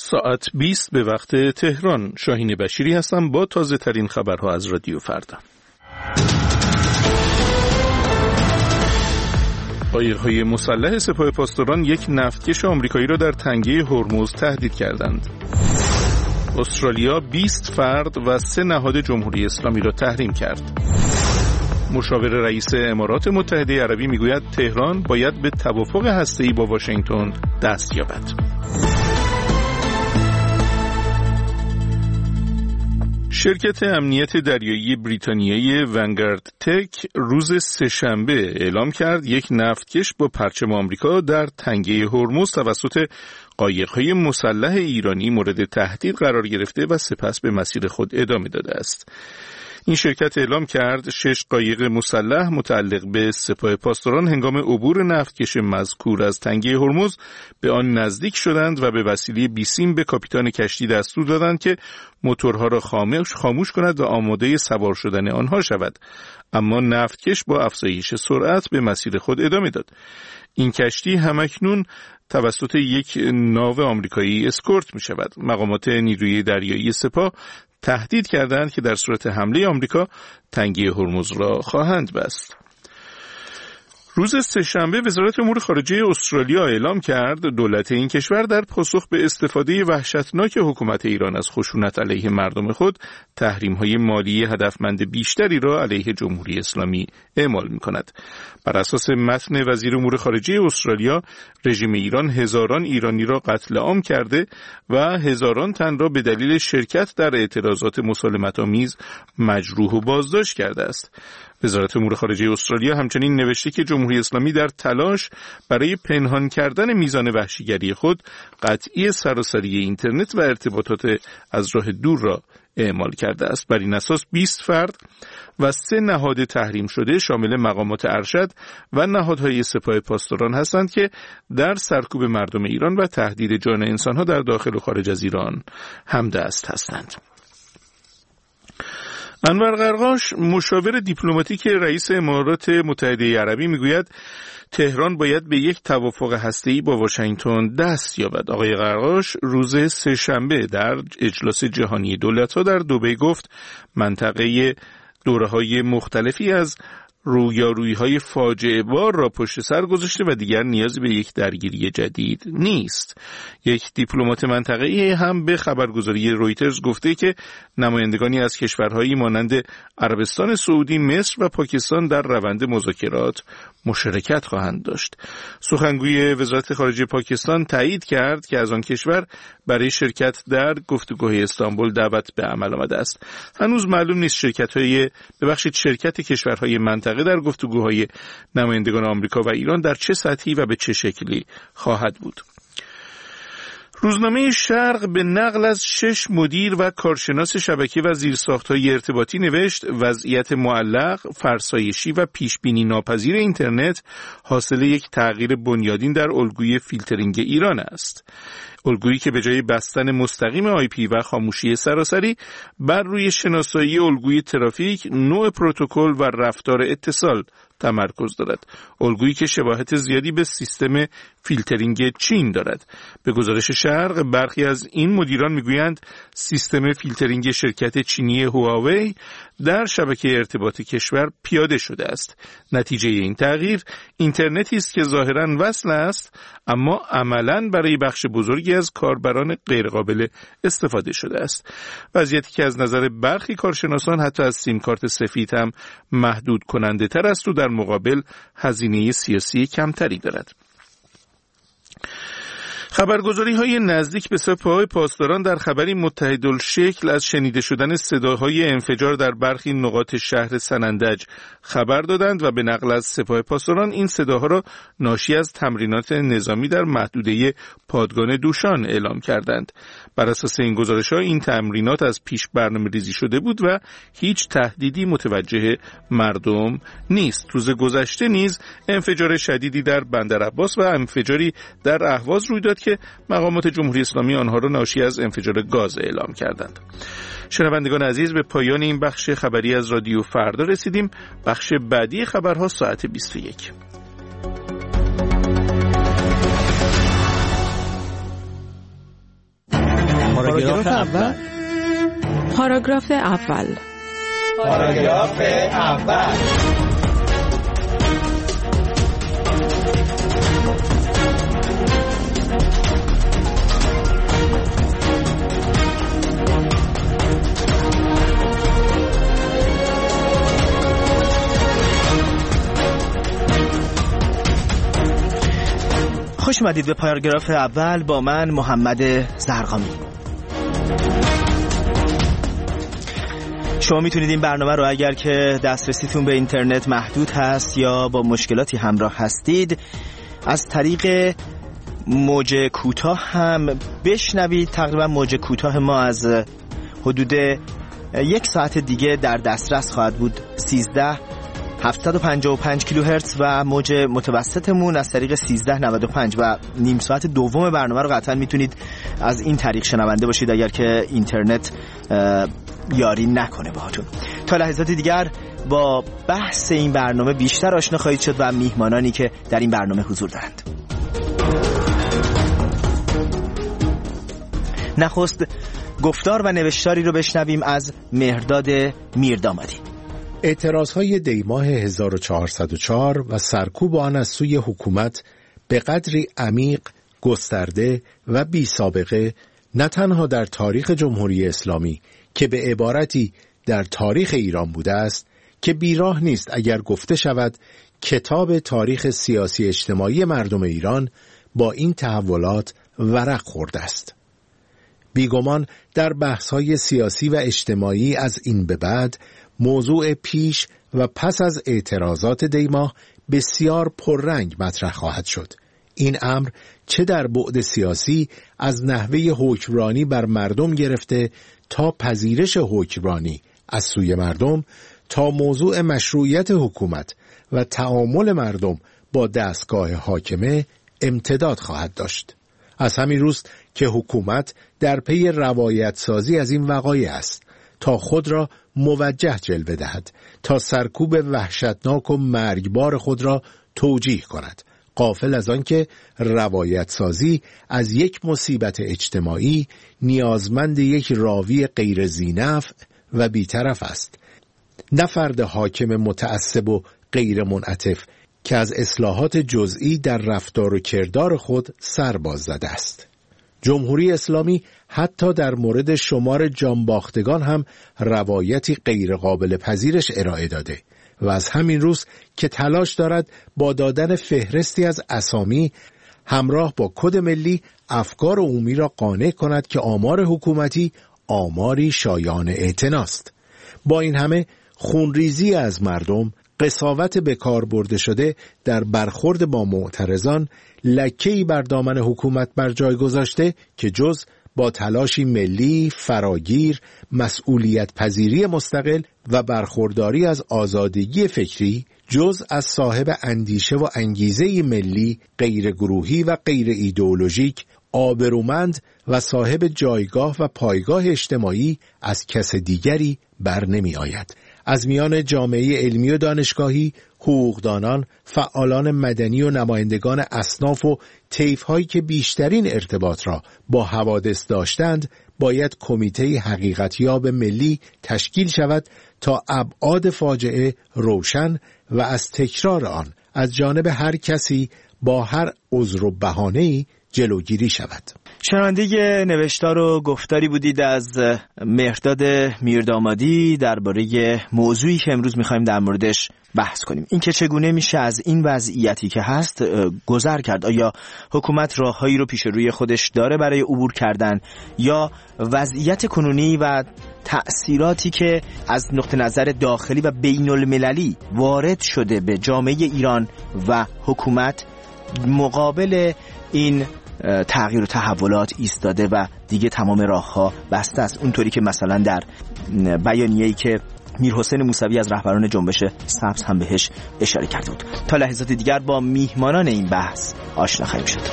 ساعت 20 به وقت تهران. شاهین بشیری هستم با تازه ترین خبرها از رادیو فردا. قایق‌های مسلح سپاه پاسداران یک نفتکش آمریکایی را در تنگه هرمز تهدید کردند. استرالیا 20 فرد و 3 نهاد جمهوری اسلامی را تحریم کرد. مشاور رئیس امارات متحده عربی میگوید تهران باید به توافق هسته‌ای با واشنگتن دست یابد. شرکت امنیت دریایی بریتانیایی ونگارد تک روز سه‌شنبه اعلام کرد یک نفتکش با پرچم آمریکا در تنگه هرمز توسط قایق‌های مسلح ایرانی مورد تهدید قرار گرفته و سپس به مسیر خود ادامه داده است. این شرکت اعلام کرد 6 قایق مسلح متعلق به سپاه پاسداران هنگام عبور نفتکش مذکور از تنگه هرمز به آن نزدیک شدند و به وسیله بیسیم به کاپیتان کشتی دستور دادند که موتورها را خاموش کند و آماده سوار شدن آنها شود. اما نفتکش با افزایش سرعت به مسیر خود ادامه داد. این کشتی همکنون توسط یک ناو آمریکایی اسکورت می شود. مقامات نیروی دریایی سپاه تهدید کردند که در صورت حمله آمریکا تنگه هرمز را خواهند بست. روز سه‌شنبه وزارت امور خارجه استرالیا اعلام کرد دولت این کشور در پاسخ به استفاده وحشتناک حکومت ایران از خشونت علیه مردم خود تحریم‌های مالی هدفمند بیشتری را علیه جمهوری اسلامی اعمال می‌کند. بر اساس متن وزیر امور خارجه استرالیا، رژیم ایران هزاران ایرانی را قتل عام کرده و هزاران تن را به دلیل شرکت در اعتراضات مسالمت‌آمیز مجروح و بازداشت کرده است. وزارت امور خارجه استرالیا همچنین نوشته که جمهوری اسلامی در تلاش برای پنهان کردن میزان وحشیگری خود قطعی سراسری اینترنت و ارتباطات از راه دور را اعمال کرده است. بر این اساس 20 فرد و 3 نهاد تحریم شده شامل مقامات ارشد و نهادهای سپاه پاسداران هستند که در سرکوب مردم ایران و تهدید جان انسانها در داخل و خارج از ایران همدست هستند. انور قرقاش مشاور دیپلماتیک رئیس امارات متحده عربی میگوید تهران باید به یک توافق هسته‌ای با واشنگتن دست یابد. آقای قرقاش روز سه‌شنبه در اجلاس جهانی دولت‌ها در دبی گفت منطقه دوره‌های مختلفی از رویارویی‌های فاجعه بار را پشت سر گذاشته و دیگر نیازی به یک درگیری جدید نیست. یک دیپلمات منطقه‌ای هم به خبرگزاری رویترز گفته که نمایندگانی از کشورهایی مانند عربستان سعودی، مصر و پاکستان در روند مذاکرات مشارکت خواهند داشت. سخنگوی وزارت خارجه پاکستان تایید کرد که از آن کشور برای شرکت در گفتگوهای استانبول دعوت به عمل آمده است. هنوز معلوم نیست شرکت کشورهای منطقه در گفتگوهای نمایندگان آمریکا و ایران در چه سطحی و به چه شکلی خواهد بود. روزنامه شرق به نقل از 6 مدیر و کارشناس شبکه و زیرساخت‌های ارتباطی نوشت وضعیت معلق، فرسایشی و پیشبینی ناپذیر اینترنت حاصل یک تغییر بنیادین در الگوی فیلترینگ ایران است. الگویی که به جای بستن مستقیم آی پی و خاموشی سراسری بر روی شناسایی الگوی ترافیک، نوع پروتکل و رفتار اتصال تمرکز دارد. الگویی که شباهت زیادی به سیستم فیلترینگ چین دارد. به گزارش شرق برخی از این مدیران میگویند سیستم فیلترینگ شرکت چینی هواوی در شبکه ارتباطی کشور پیاده شده است. نتیجه این تغییر اینترنتی است که ظاهراً وصل است اما عملاً برای بخش بزرگی از کاربران غیرقابل استفاده شده است. وضعیتی که از نظر برخی کارشناسان حتی از سیم کارت سفید هم محدود کننده تر است و در مقابل هزینه سیاسی کمتری دارد. خبرگزاری‌های نزدیک به سپاه پاسداران در خبری متحدالشکل از شنیده شدن صداهای انفجار در برخی نقاط شهر سنندج خبر دادند و به نقل از سپاه پاسداران این صداها را ناشی از تمرینات نظامی در محدوده پادگان دوشان اعلام کردند. بر اساس این گزارش‌ها این تمرینات از پیش برنامه‌ریزی شده بود و هیچ تهدیدی متوجه مردم نیست. روز گذشته نیز انفجار شدیدی در بندرعباس و انفجاری در اهواز روی داد که مقامات جمهوری اسلامی آنها را ناشی از انفجار گاز اعلام کردند. شنوندگان عزیز، به پایان این بخش خبری از رادیو فردا رسیدیم. بخش بعدی خبرها ساعت 21. پاراگراف اول. پاراگراف اول. پاراگراف اول. خوش اومدید به پاراگراف اول با من محمد زرقامی. شما میتونید این برنامه رو اگر که دسترسیتون به اینترنت محدود هست یا با مشکلاتی همراه هستید از طریق موج کوتاه هم بشنوید. تقریبا موج کوتاه ما از حدود 1 ساعت دیگه در دسترس خواهد بود. 13755 کیلوهرتز و موج متوسطمون از طریق 1395 و نیم ساعت دوم برنامه رو قطعا میتونید از این طریق شنونده باشید اگر که اینترنت یاری نکنه باهاتون. تا لحظات دیگر با بحث این برنامه بیشتر آشنا خواهید شد و میهمانانی که در این برنامه حضور دارند. نخست گفتار و نوشتاری رو بشنویم از مهرداد میردامادی. اعتراضهای دیماه 1404 و سرکوب آن از سوی حکومت به قدری عمیق، گسترده و بی سابقه نه تنها در تاریخ جمهوری اسلامی که به عبارتی در تاریخ ایران بوده است که بیراه نیست اگر گفته شود کتاب تاریخ سیاسی اجتماعی مردم ایران با این تحولات ورق خورده است. بیگمان در بحث‌های سیاسی و اجتماعی از این به بعد موضوع پیش و پس از اعتراضات دیماه بسیار پررنگ مطرح خواهد شد. این امر چه در بعد سیاسی از نحوه حکمرانی بر مردم گرفته تا پذیرش حکمرانی از سوی مردم تا موضوع مشروعیت حکومت و تعامل مردم با دستگاه حاکمه امتداد خواهد داشت. از همین روست که حکومت در پی روایت سازی از این وقایع است تا خود را موجه جلوه دهد، تا سرکوب وحشتناک و مرگبار خود را توجیه کند، غافل از آن که روایت سازی از یک مصیبت اجتماعی نیازمند یک راوی غیر ذینفع و بی‌طرف است، نه فرد حاکم متعصب و غیر منعطف که از اصلاحات جزئی در رفتار و کردار خود سر باز زده است. جمهوری اسلامی حتی در مورد شمار جانباختگان هم روایتی غیر قابل پذیرش ارائه داده و از همین روز که تلاش دارد با دادن فهرستی از اسامی همراه با کد ملی افکار عمومی را قانع کند که آمار حکومتی آماری شایان اعتناست. با این همه خونریزی از مردم، قساوت به کار برده شده در برخورد با معترضان لکه‌ای بر دامن حکومت بر جای گذاشته که جز با تلاشی ملی، فراگیر، مسئولیت پذیری مستقل و برخورداری از آزادگی فکری، جز از صاحب اندیشه و انگیزه ملی، غیر گروهی و غیر ایدئولوژیک، آبرومند و صاحب جایگاه و پایگاه اجتماعی از کس دیگری بر نمی آید. از میان جامعه علمی و دانشگاهی، حقوقدانان، فعالان مدنی و نمایندگان اصناف و طیف‌هایی که بیشترین ارتباط را با حوادث داشتند، باید کمیته حقیقتیاب ملی تشکیل شود تا ابعاد فاجعه روشن و از تکرار آن از جانب هر کسی با هر عذر و بهانه‌ای جلوگیری شود. شنونده نوشتار و گفتاری بودید از مهرداد میردامادی درباره موضوعی که امروز می‌خوایم در موردش بحث کنیم. این که چگونه میشه از این وضعیتی که هست گذر کرد. آیا حکومت راههایی رو پیش روی خودش داره برای عبور کردن یا وضعیت کنونی و تأثیراتی که از نقطه نظر داخلی و بین المللی وارد شده به جامعه ایران و حکومت مقابل این تغییر و تحولات ایستاده و دیگه تمام راه‌ها بسته است، اونطوری که مثلا در بیانیه‌ای که میرحسین موسوی از رهبران جنبش سبز هم بهش اشاره کرده بود. تا لحظات دیگر با میهمانان این بحث آشنا خواهیم شد.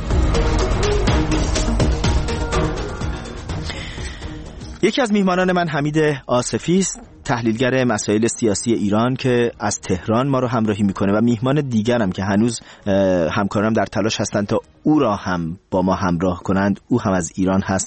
یکی از میهمانان من حمید آصفی است، تحلیلگر مسائل سیاسی ایران که از تهران ما رو همراهی میکنه و میهمان دیگرم که هنوز همکارانم در تلاش هستند تا او را هم با ما همراه کنند. او هم از ایران هست